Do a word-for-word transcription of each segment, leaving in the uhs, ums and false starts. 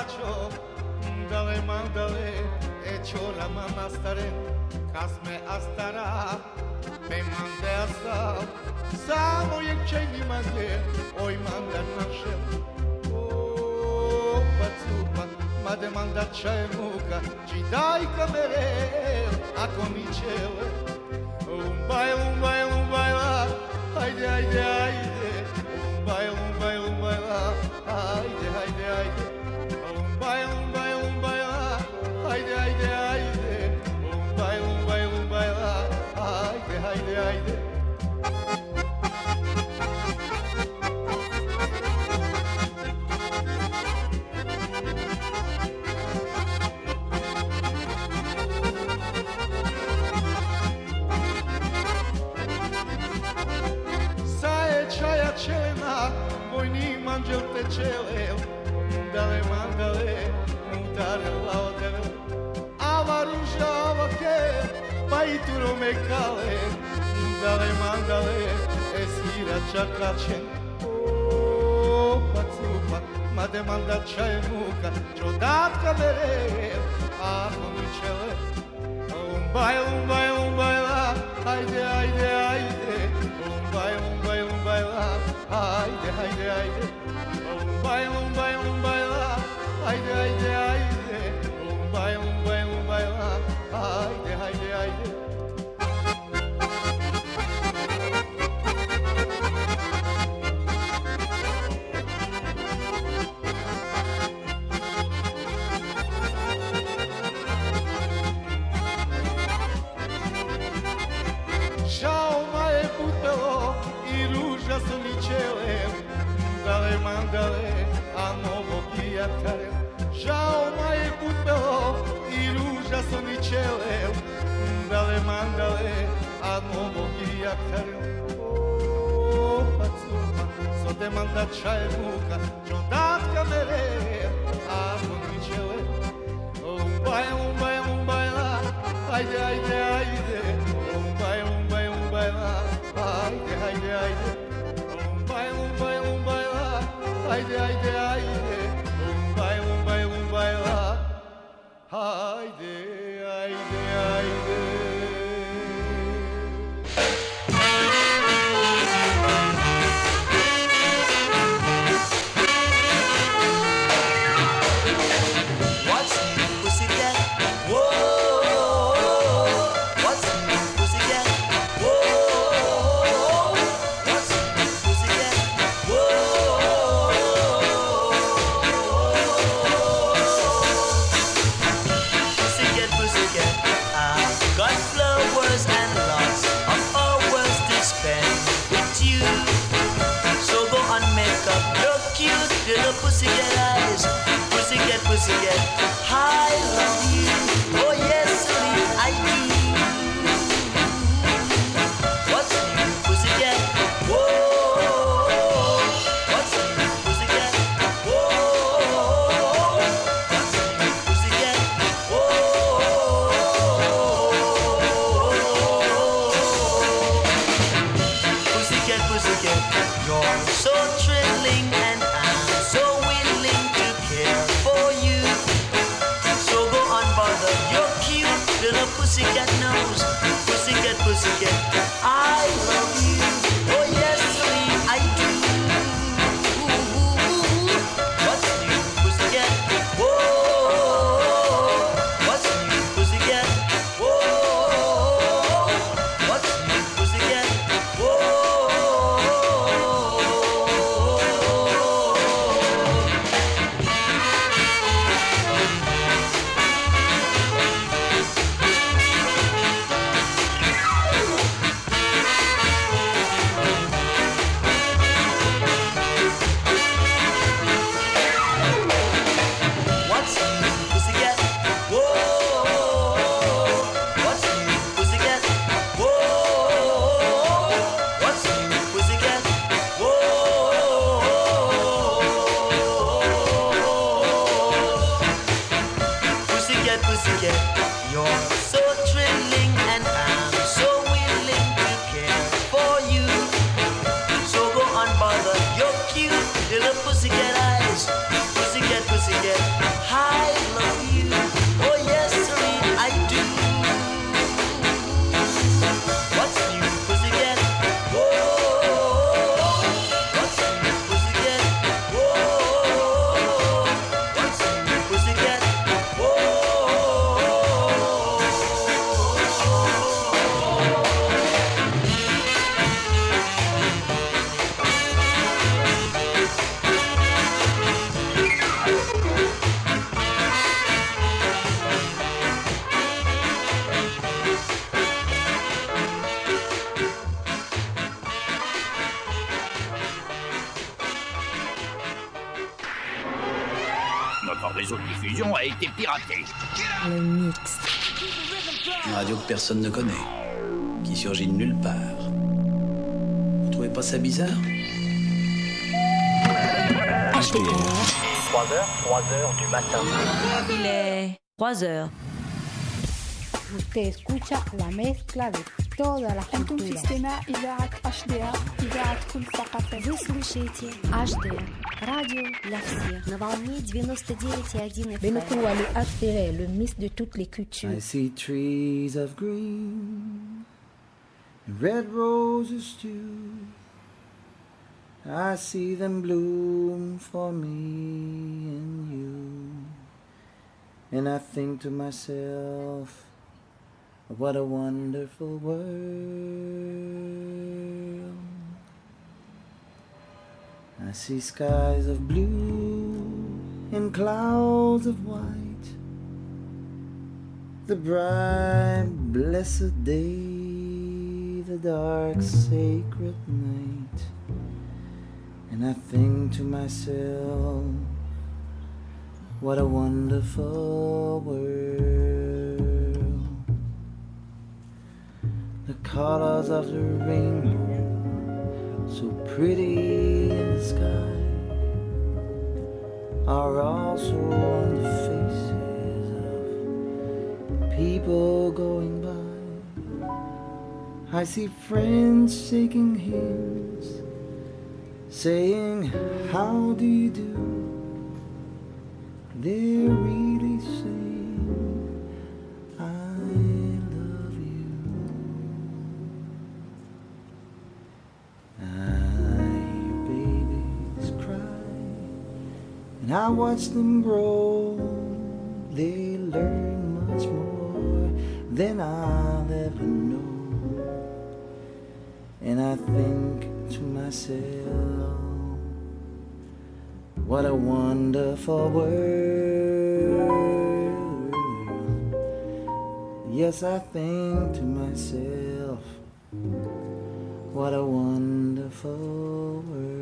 bacio, dale mandale e ciò la mamma stare, casme astara, pe mande asta, samo je čej mi mande, oj manda naše, o pacupa, ma demanda čemuka, ci daj kamere, ako mi čele, lumbaj, lumbaj, lumbaj la, ajde, ajde, ajde, lumbaj, lumbaj, lumbaj la, ajde, ajde, ajde, lumbaj, lumbaj, lumbaj la, ajde, ajde, ajde, lumbaj, lumbaj, lumbaj la, ajde, ajde, ajde. Čelena, vojni anđel te čelel, dale mandale, mutare laodele, ava ruža ovake, pa i turo me kale, dale mandale, eskira čakačen, o pacupa, ma demanda čaje muka, čodatka mere, ako mi čele, lumbaj, lumbaj, lumbaj la, ajde, ajde, ajde, lumbaj, lumbaj, lumbaj la, ajde, ajde, ajde, lumbaj, lumbaj, lumbaj la, ajde, ajde, ajde, lumbaj, lumbaj, lumbaj la, ajde, ajde, ajde. Dale mandale, a novo pijatare, žao ma je putbelo i ruža su mi čele. Dale mandale, a novo pijatare, o pacupa, so te manda čaje muka, čodatka mere, a su mi čele. Lumbaj, lumbaj, lumbaj la, ajde, ajde, ajde, lumbaj, lumbaj, lumbaj la, ajde, ajde, ajde. Lumbaj, lumbaj, lumbaj la, ajde, ajde, ajde, lumbaj, lumbaj, lumbaj la, ajde, ajde, ajde. What's new, pussycat? Whoa, what's new, pussycat? Whoa, what's new, pussycat? Whoa, pussycat, pussycat, I've got flowers and lots of hours to spend with you. So go and make up your cute little pussycat eyes. Pussycat, pussycat, I love you. Oh yes, sweetie, I do. What's new, pussycat? Whoa. What's new, pussycat? Whoa. What's new, pussycat? Whoa. Pussycat, pussycat, you're so thrilling and I'm so willing to care for you. So go on, bother your cute little pussycat nose. Pussycat, pussycat, I love you. Oh yes, sweet, I do. What's new, pussycat? Whoa. What's new, pussycat? Whoa. What's new, pussycat? Whoa. What's new, pussycat? Whoa. What's new, pussycat? Whoa. What's new, pussycat? Whoa. Pussycat, pussycat, you're so thrilling and I'm so willing to care for you. So go on, bother your cute little pussycat eyes. Pussycat, pussycat, réseau-diffusion a été piraté. Le mix. Une radio que personne ne connaît, qui surgit de nulle part. Vous trouvez pas ça bizarre? H D R. trois heures, trois heures du matin. Il est trois heures. Usted escucha la mezcla de todas las أنتم في culturas. استماع إذاعة إتش دي آر إذاعة كل ثقافة. Вы слушаете H D R, радио для всех, на волне девяносто девять и один эф эм. Benokuwa le H D R, le mix de toutes les cultures. I see trees of green and red roses too. I see them bloom for me and you. And I think to myself, what a wonderful world. I see skies of blue and clouds of white, the bright blessed day, the dark sacred night. And I think to myself, what a wonderful world. The colors of the rainbow, so pretty in the sky, are also on the faces of people going by. I see friends shaking hands, saying, how do you do? They're really saying, I love you. I hear babies cry, and I watch them grow. They learn much more than I'll ever know. And I think to myself, what a wonderful world. Yes, I think to myself, what a wonderful world.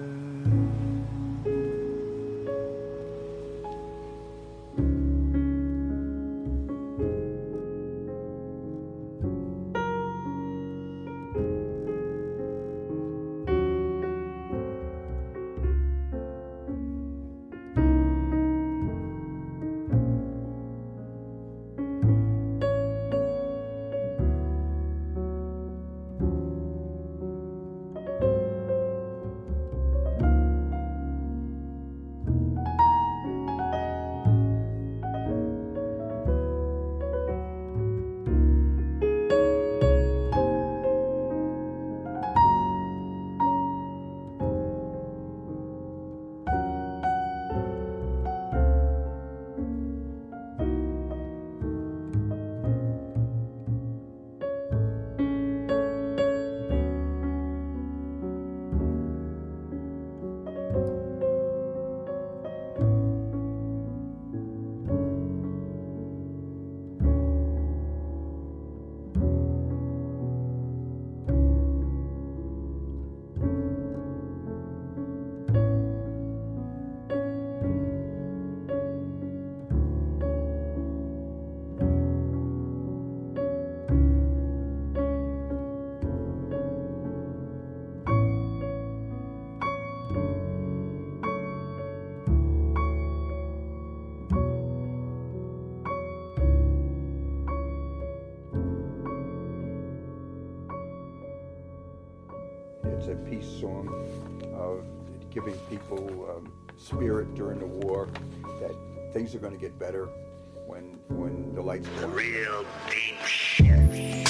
It's a peace song of giving people um, spirit during the war, that things are going to get better when when the lights go on. Real deep shit.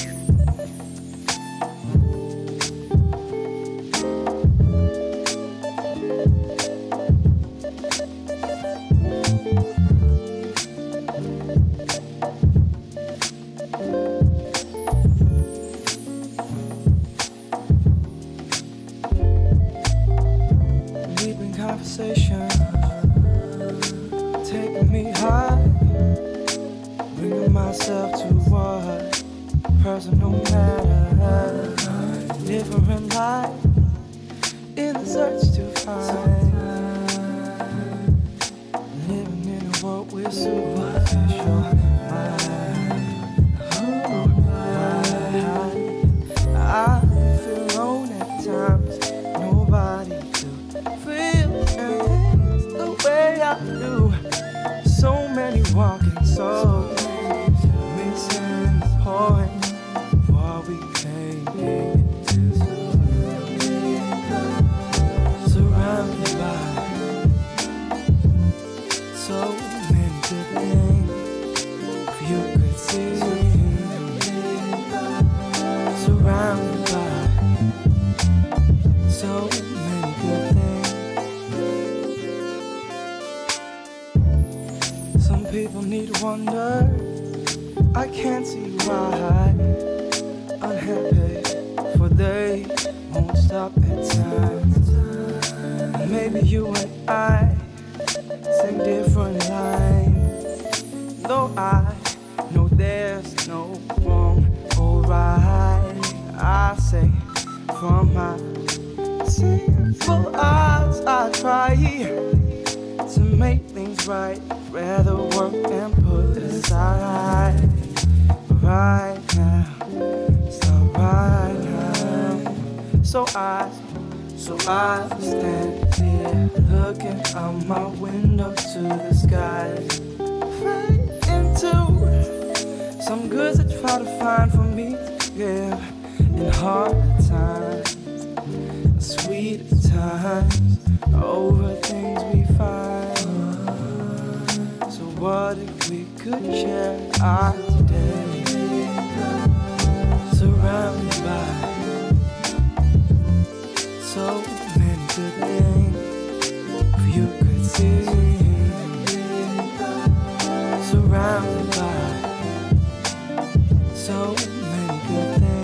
Conversation taking me high, bringing myself to what personal matter, different life in the search to find, living in a but we're superficial. My, oh, my, I feel alone at times. Nobody to feel things the way I do. So many walking souls missing the point of what we came into. Surrounded by so many good things, if you could see. Surrounded by so many good things. Some people need to wonder. I can't see why. Unhappy, for they won't stop at times. And maybe you and I sing different lines. Though I know there's no wrong or right, I say from my sinful eyes I try to make things right, rather work and put aside. Right now, it's not right now. So I, so I stand here looking out my window to the sky, fade into some goods I try to find for me to give in hard times, sweet times, over things we find. So what if we could share our today? Surrounded by so many good things, if you could see. Surrounded by so many good things.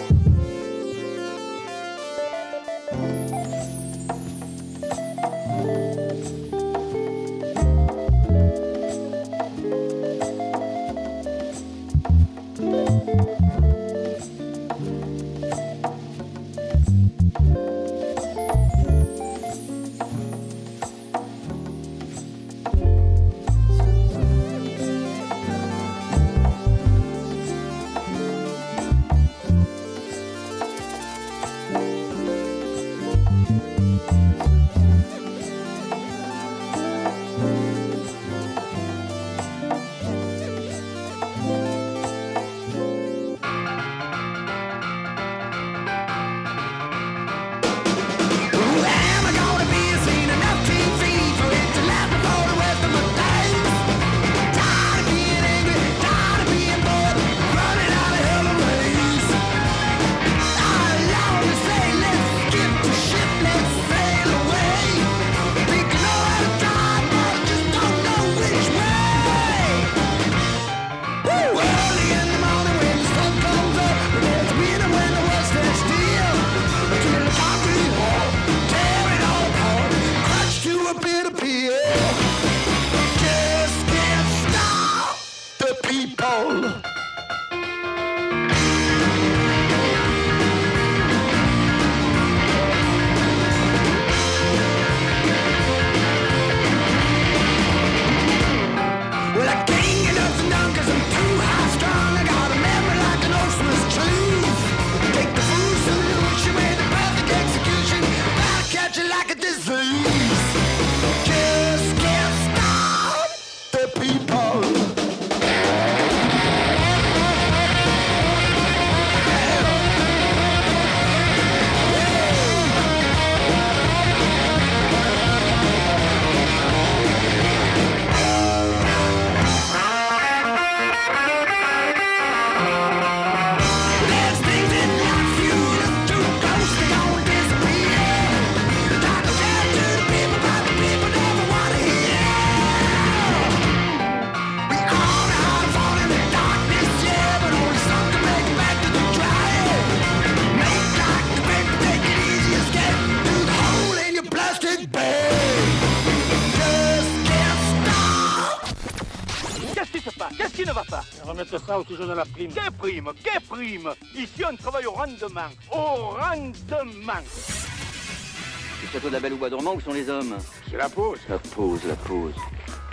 Remettre ça au sujet de la prime. Quelle prime? Quelle prime? Ici, on travaille au rendement. Au rendement. Le château de la Belle au Bois dormant, où sont les hommes? C'est la pause. La pause, la pause.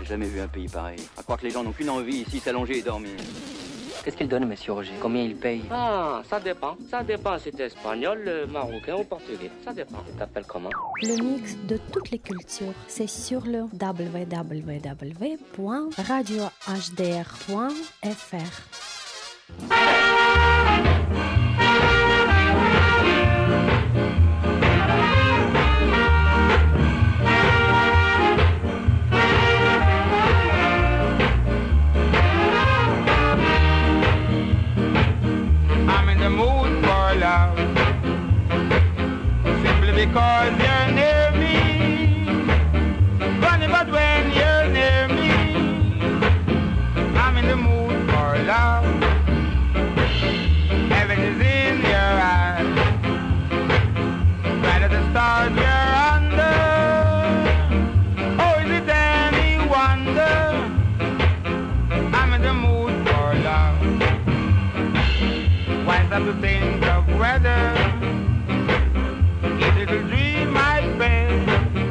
J'ai jamais vu un pays pareil. À croire que les gens n'ont qu'une envie ici, s'allonger et dormir. Qu'est-ce qu'il donne, monsieur Roger? Combien il paye? Ah, ça dépend. Ça dépend si t'es espagnol, marocain ou portugais. Ça dépend. Tu t'appelles comment? Le mix de toutes les cultures, c'est sur le w w w point radio h d r point f r. Because you're near me, funny, but when you're near me, I'm in the mood for love. Heaven is in your eyes, bright as the stars you're under. Oh, is it any wonder? I'm in the mood for love. Why stop to think of weather? Little dream I spend,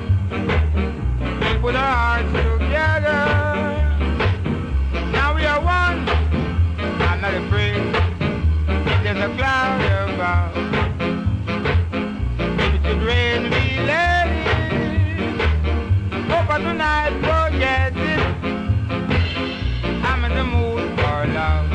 we put our hearts together. Now we are one, I'm not afraid. If there's a cloud above, if it should rain, we let it. Hope for tonight, forget it. I'm in the mood for love.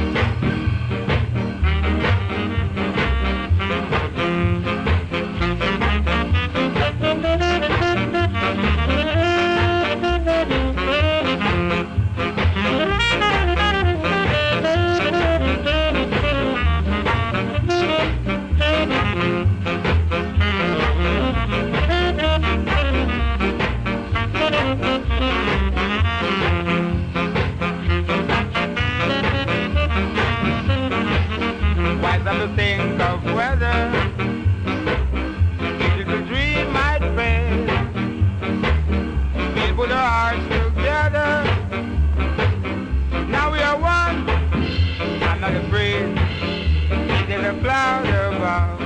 To think of weather, if the dream might fail, we'll put our hearts together. Now we are one, I'm not afraid. There's a cloud above,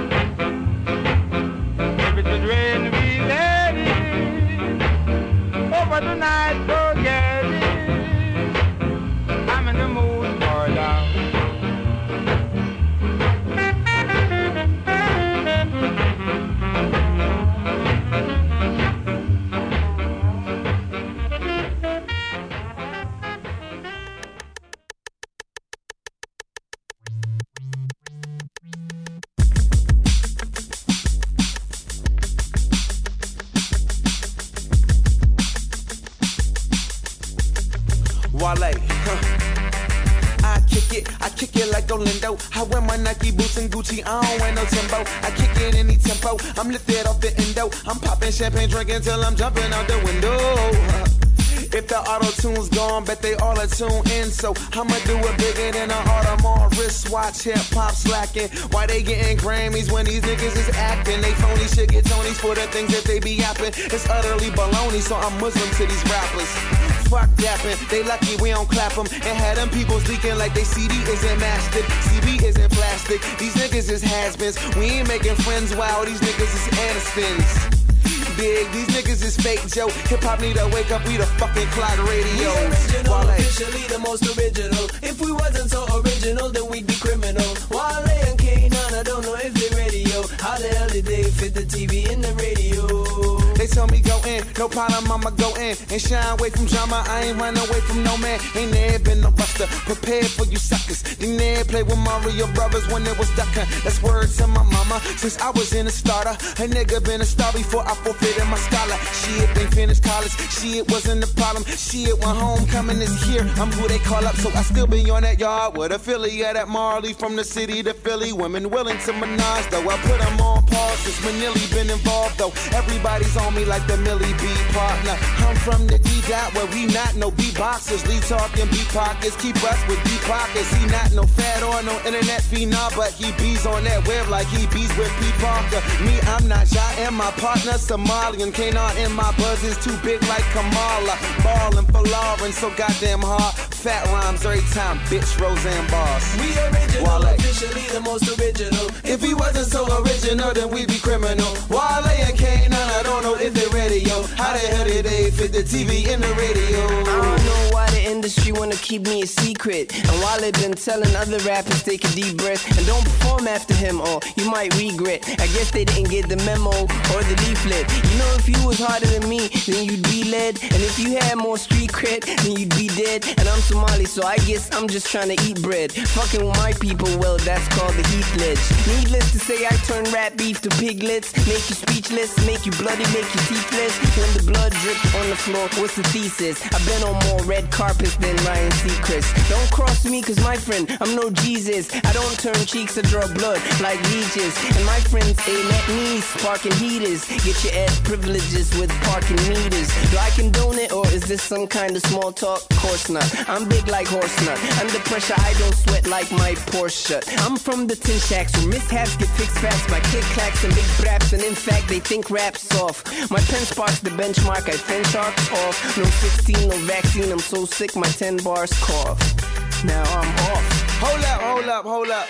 if it should rain, we let it. Over tonight, forget it. I'm in the mood for love. Wale, huh. I kick it, I kick it like Orlando. I wear my Nike boots and Gucci, I don't wear no tempo. I kick it any tempo, I'm lifted off the endo. I'm popping champagne, drinking till I'm jumping out the window. If the auto-tune's gone, bet they all are tuned in. So I'ma do it bigger than an Audemars wristwatch. Hip-hop slacking. Why they getting Grammys when these niggas is acting? They phony shit get Tonys for the things that they be yapping. It's utterly baloney, so I'm Muslim to these rappers. Fuck dapping, they lucky we don't clap them. And had them people leaking like they C D isn't mastered, C B isn't plastic. These niggas is has-beens. We ain't making friends, wow, these niggas is Anistons. Big, these niggas is fake, Joe. Hip-hop need to wake up, we the fucking clock radio. We original, Wale. Officially the most original. If we wasn't so original, then we'd be criminal. Wale and K nine, I don't know if they radio. How the hell did they fit the T V in the radio? They tell me go in, no problem, I'ma go in and shine away from drama. I ain't run away from no man. Ain't there been no buster, prepared for you suckers. They never play with Mario Brothers when it was ducking. That's words to my mama. Since I was in a starter, a nigga been a star before I forfeited my scholar. Shit, they finished college. Shit wasn't the problem. Shit, when homecoming is here, I'm who they call up. So I still be on that yard with affiliate at Marley. From the city to Philly, women willing to menage. Though I put them on pause since Manili been involved. Though everybody's on me like the Millie B partner. I'm from the D-Dot where we not no beatboxers. Lee talking beat pockets, keep us with deep pockets. He not no fat or no internet phenom, but he bees on that web like he bees with Pete Parker. Me, I'm not shy, and my partner Somalian. Canaan in my buzz is too big like Kamala. Ballin' for Lauren, so goddamn hard. fat rhymes every time, bitch, Roseanne bars. We original, Wale. officially the most original. If we wasn't so original, then we'd be criminal. Wale and Kane, I don't know if they're ready, yo. How the hell did they fit the T V in the radio? I don't know why the industry wanna keep me a secret, and while they've been telling other rappers take a deep breath and don't perform after him, or you might regret. I guess they didn't get the memo or the leaflet. You know, if you was harder than me, then you'd be led, and if you had more street cred, then you'd be dead. And I'm Somali, so I guess I'm just trying to eat bread. Fucking with my people, well, that's called the heat ledge. Needless to say, I turn rap beef to piglets, make you speechless, make you bloody, make you teethless. When the blood dripped on the floor, what's the thesis? I've been on more red carpets than Ryan Seacrest. Don't cross me, cause my friend, I'm no Jesus. I don't turn cheeks, I draw blood like leeches. And my friends aim at me, sparking heaters. Get your ass privileges with parking meters. Do I condone it, or is this some kind of small talk? Course not. I'm big like horse nut. Under pressure, I don't sweat like my Porsche. I'm from the tin shacks where mishaps get fixed fast by click clacks and big braps. And in fact, they think rap's soft. My pen sparks the benchmark, I fence sharks off. No sixteen, no vaccine, I'm so sick, my ten bars cough. Now I'm off. Hold up, hold up, hold up.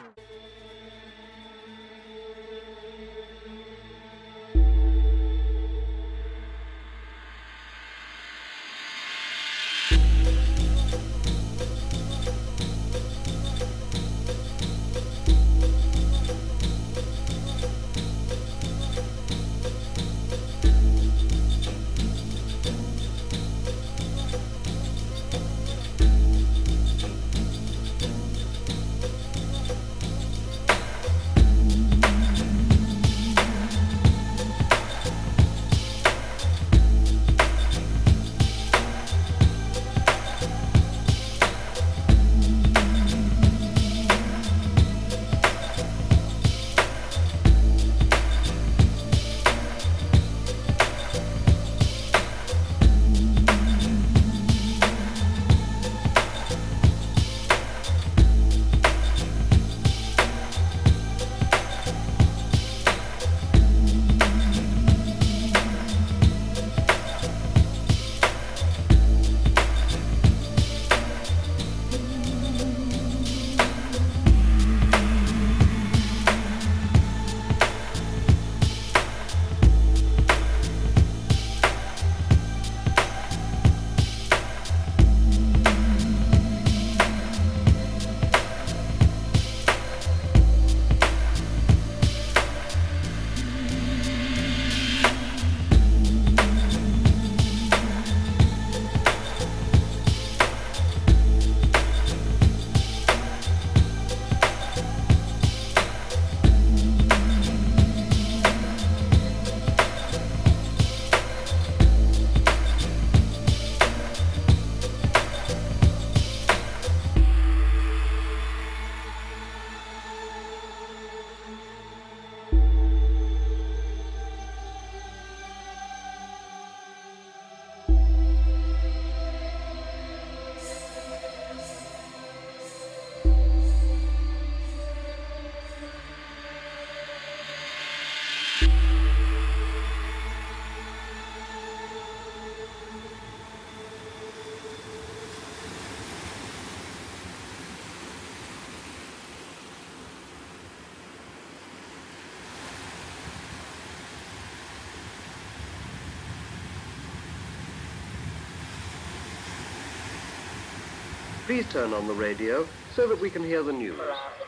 Please turn on the radio so that we can hear the news.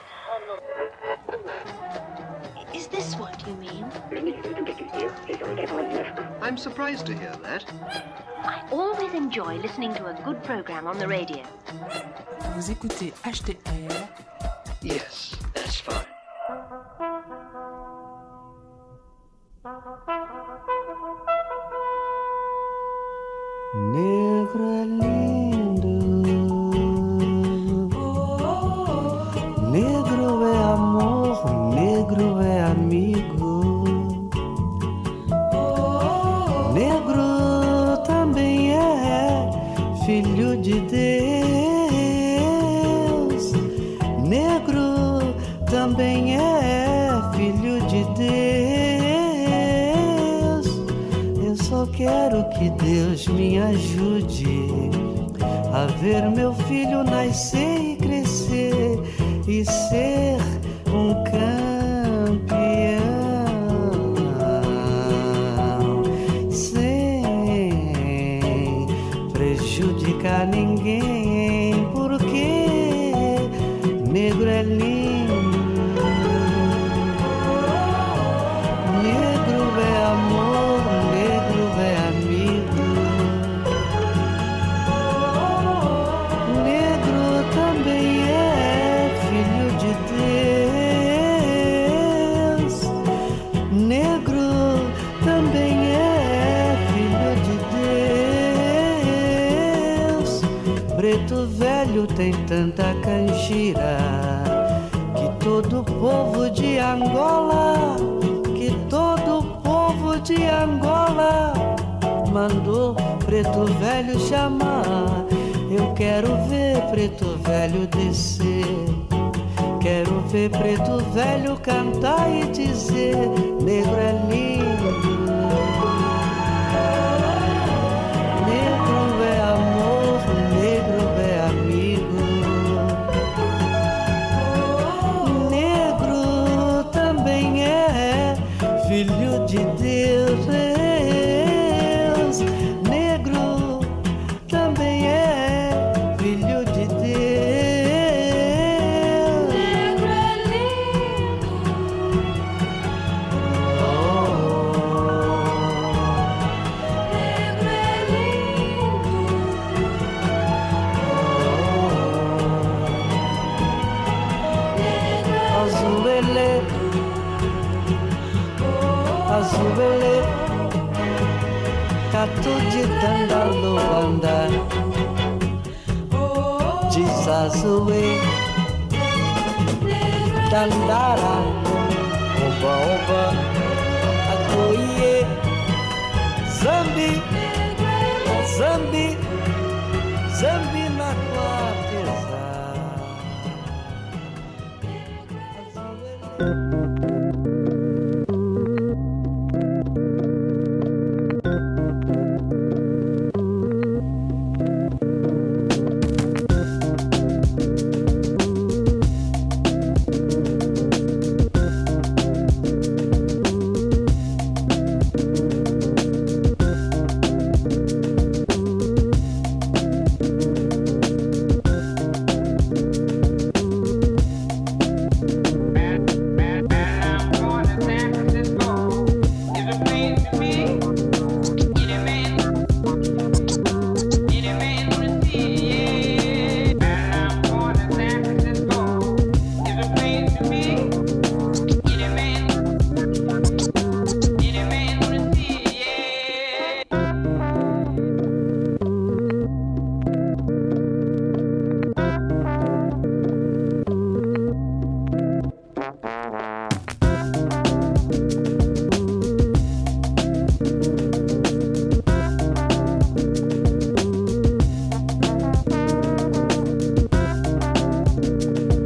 Is this what you mean? I'm surprised to hear that. I always enjoy listening to a good program on the radio. Vous écoutez H T R. Yes, that's fine. Negro é lindo, negro é amor, negro é amigo, negro também é filho de Deus, negro também é filho de Deus. Eu só quero que Deus me ajude a ver meu filho nascer e crescer e ser um campeão, sem prejudicar ninguém, porque negro é lindo, negro é amor, negro é amigo, negro também é filho de Deus, negro também é filho de Deus. Preto velho tem tanta canjira que todo povo de Angola, que todo povo de Angola mandou preto velho chamar. Eu quero ver preto velho descer, quero ver preto velho cantar e dizer: negro é lindo, negro é amor, negro é amigo, negro também é filho de Deus, negro também é filho de Deus. Negro é lindo. Oh. Negro é lindo. Oh. Azulele, azulele, catu de Tandaluanda, de Zazue, Dandara, oba oba, Akoye, Zambi, Zambi, Zambi na quarteza.